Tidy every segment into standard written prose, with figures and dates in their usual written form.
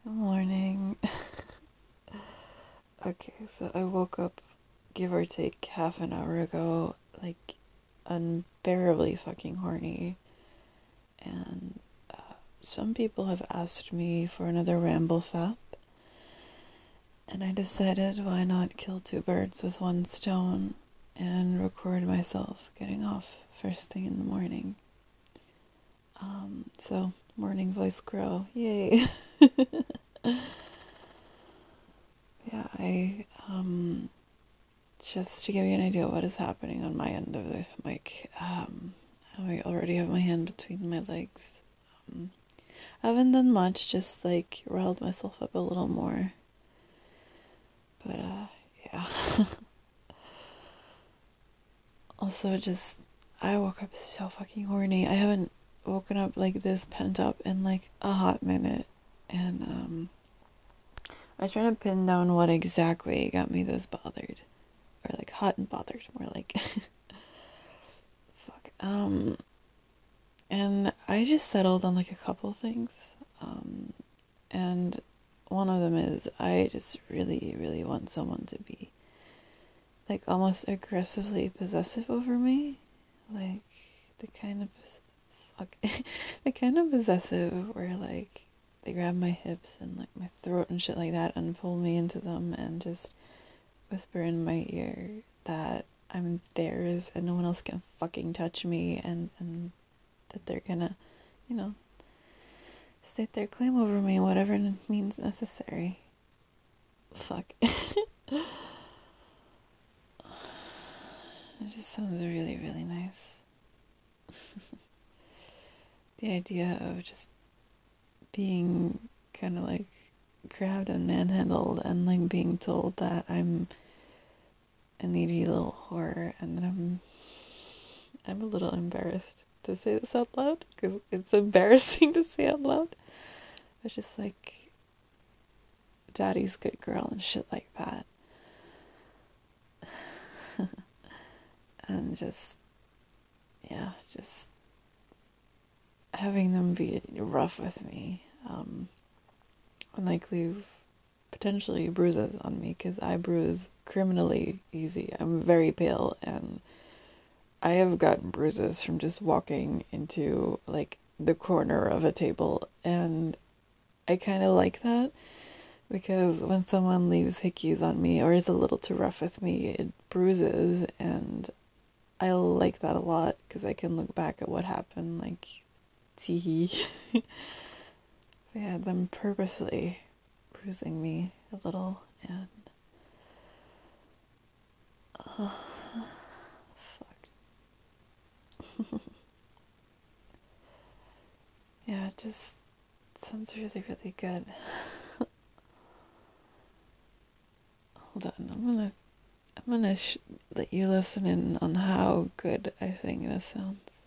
Good morning. Okay, so I woke up, give or take, half an hour ago, like, unbearably fucking horny. And some people have asked me for another Ramble Fap, and I decided why not kill two birds with one stone and record myself getting off first thing in the morning. So, morning voice grow. Yay. Yeah, just to give you an idea of what is happening on my end of the mic, I already have my hand between my legs. I haven't done much, just like riled myself up a little more. But, yeah. Also, I woke up so fucking horny. I haven't woken up like this pent up in like a hot minute. And, I was trying to pin down what exactly got me this bothered. Or like hot and bothered, more like. Fuck. And I just settled on like a couple things. And one of them is I just really, really want someone to be like almost aggressively possessive over me. Like the kind of the kind of possessive where like they grab my hips and like my throat and shit like that and pull me into them and just whisper in my ear that I'm theirs and no one else can fucking touch me and that they're gonna, you know, state their claim over me, whatever means necessary. Fuck. It just sounds really, really nice. The idea of just being kind of like grabbed and manhandled and like being told that I'm a needy little whore and that I'm a little embarrassed to say this out loud because it's embarrassing to say out loud. It's just like daddy's good girl and shit like that. And just, yeah, just having them be rough with me, and like leave potentially bruises on me because I bruise criminally easy. I'm very pale and I have gotten bruises from just walking into like the corner of a table, and I kind of like that because when someone leaves hickeys on me or is a little too rough with me, it bruises, and I like that a lot because I can look back at what happened, like, teehee. They had them purposely bruising me a little, and fuck. Yeah, it just sounds really, really good. Hold on, I'm gonna let you listen in on how good I think this sounds.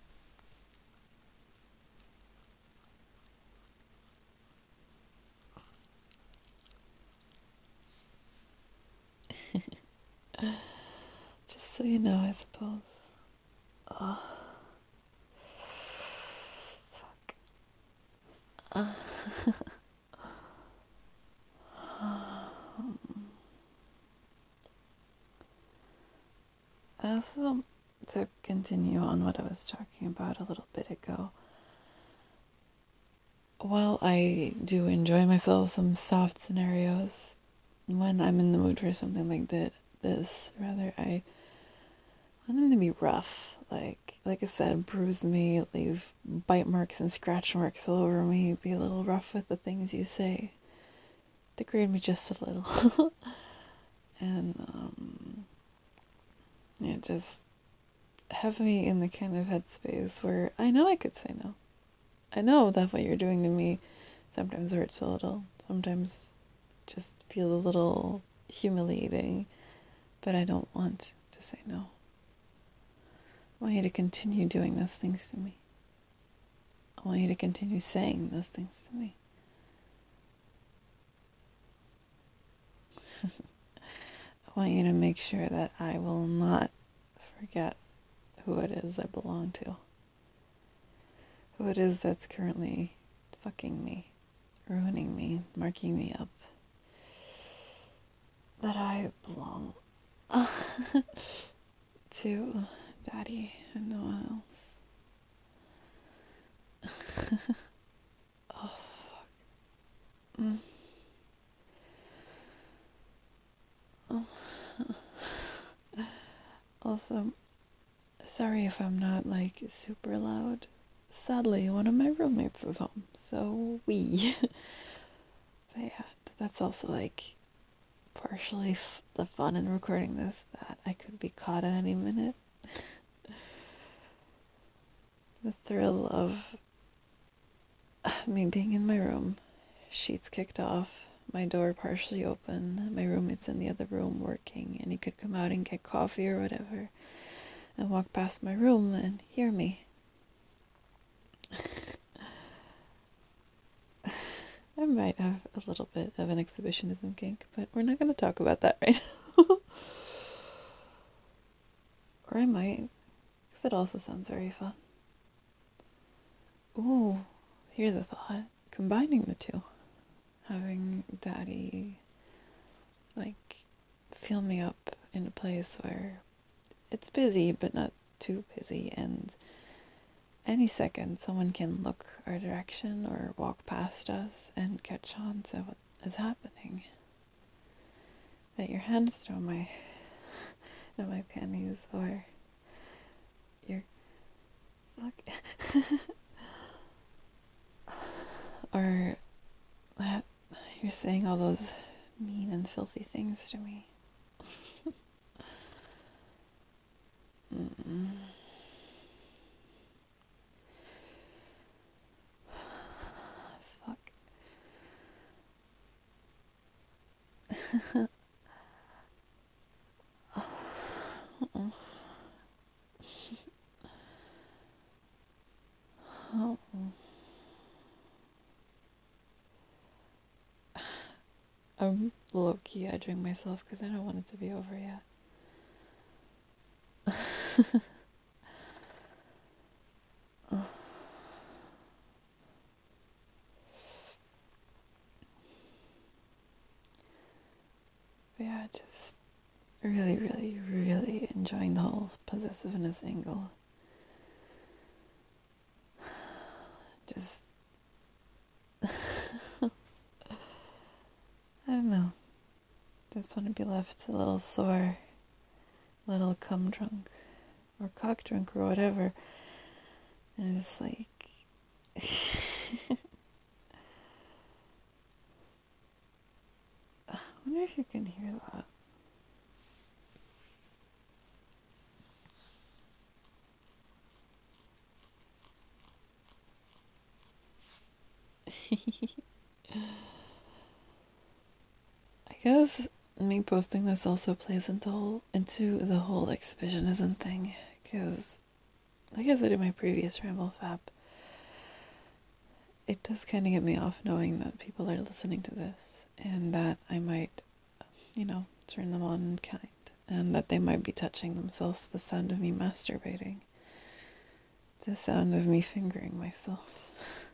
Just so you know, I suppose. Oh, fuck. Also, to continue on what I was talking about a little bit ago, while I do enjoy myself some soft scenarios, when I'm in the mood for something like this, rather, I want them to be rough. Like I said, bruise me, leave bite marks and scratch marks all over me, be a little rough with the things you say, degrade me just a little. And, yeah, just have me in the kind of headspace where I know I could say no. I know that what you're doing to me sometimes hurts a little, sometimes just feel a little humiliating, but I don't want to say no. I want you to continue doing those things to me. I want you to continue saying those things to me. I want you to make sure that I will not forget who it is I belong to. Who it is that's currently fucking me ruining me, marking me up, that I belong to Daddy and no one else. Oh, fuck. Oh. Also, sorry if I'm not like super loud. Sadly, one of my roommates is home, so we. But yeah, that's also like partially the fun in recording this, that I could be caught at any minute. The thrill of me being in my room, sheets kicked off, my door partially open, my roommate's in the other room working, and he could come out and get coffee or whatever, and walk past my room and hear me. I might have a little bit of an exhibitionism kink, but we're not going to talk about that right now. Or I might, because it also sounds very fun. Ooh, here's a thought. Combining the two. Having Daddy, like, fill me up in a place where it's busy, but not too busy, and any second someone can look our direction or walk past us and catch on to what is happening. That your hands throw my panties, or your fuck or that you're saying all those mean and filthy things to me. Fuck. Oh. I'm low-key edging myself because I don't want it to be over yet. But yeah, just really, really, really enjoying the whole possessiveness angle. Just I don't know. Just want to be left a little sore, a little cum drunk, or cock drunk, or whatever. And it's like, I wonder if you can hear that. I guess me posting this also plays into the whole exhibitionism thing, because like I said in my previous Ramble Fab, it does kind of get me off knowing that people are listening to this, and that I might, turn them on in kind, and that they might be touching themselves to the sound of me masturbating, the sound of me fingering myself,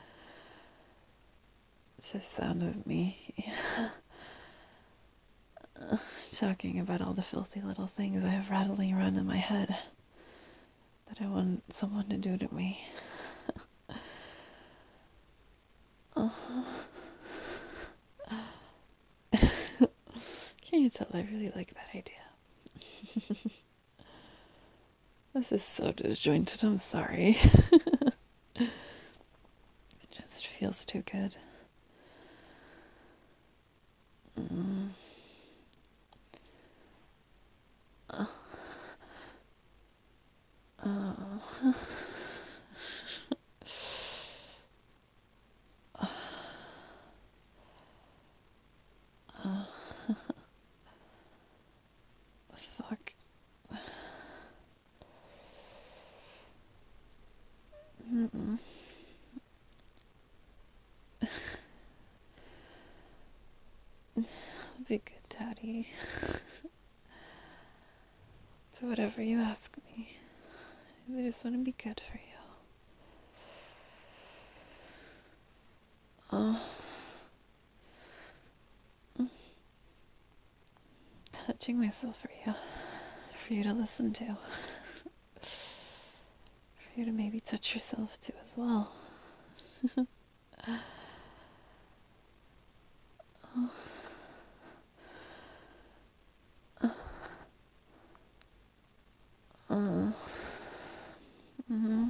the sound of me talking about all the filthy little things I have rattling around in my head that I want someone to do to me. Can you tell I really like that idea? This is so disjointed, I'm sorry. It just feels too good. Fuck. Be good, Daddy. So whatever you ask me, I just want to be good for you. Oh. watching myself for you to listen to, for you to maybe touch yourself to as well. Mm-hmm.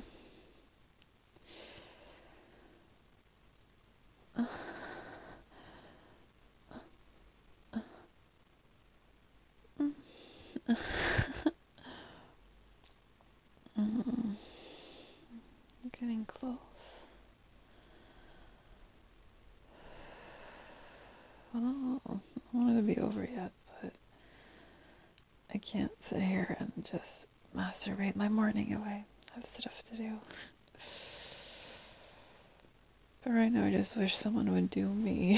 Mm-hmm. Getting close. Well, I don't want it to be over yet, but I can't sit here and just masturbate my morning away. I have stuff to do. But right now I just wish someone would do me.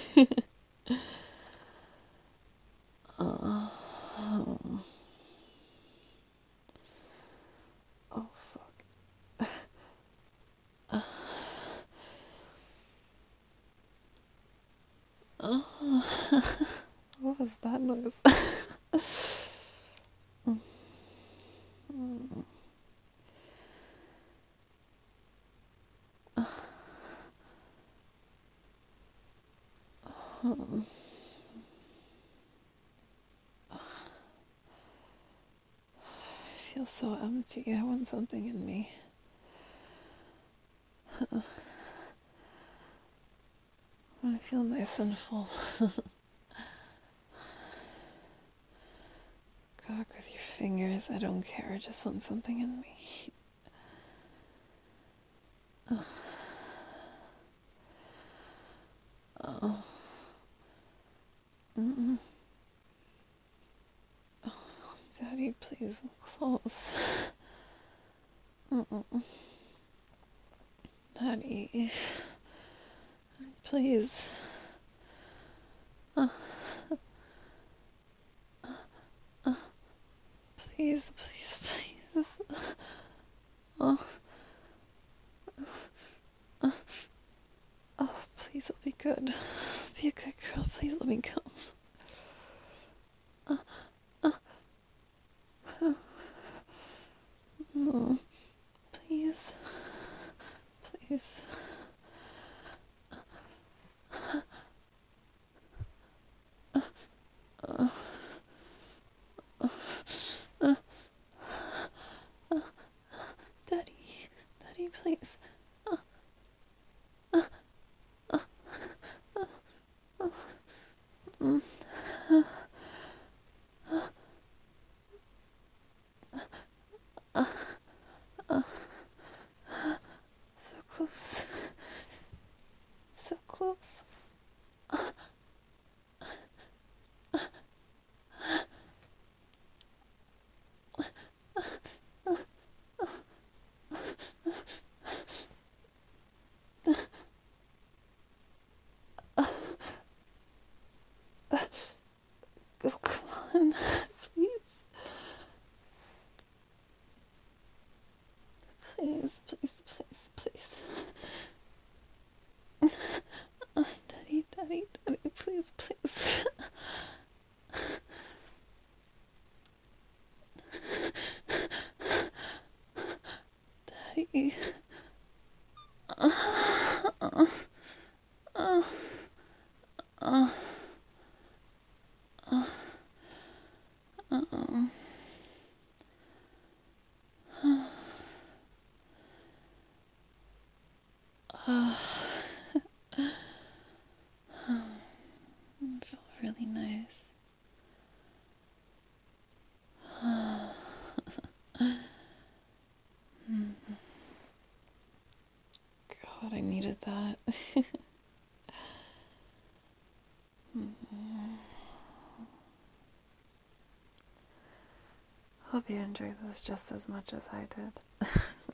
uh, oh fuck. What was that noise? I feel so empty. I want something in me. I want to feel nice and full. Cock with your fingers. I don't care. I just want something in me. Oh. Mm-mm. Oh, Daddy, please, I'm close. Mm-mm. Daddy, please. Please, please, please. Oh. Oh, please, I'll be good. Be a good girl. Please let me come. Please. Please. Daddy. Daddy, please. So close. So close. Oh, come on. Please. Please, please, please, please. Daddy, daddy, daddy, please, please. Daddy. It felt really nice. God, I needed that. Hope you enjoyed this just as much as I did.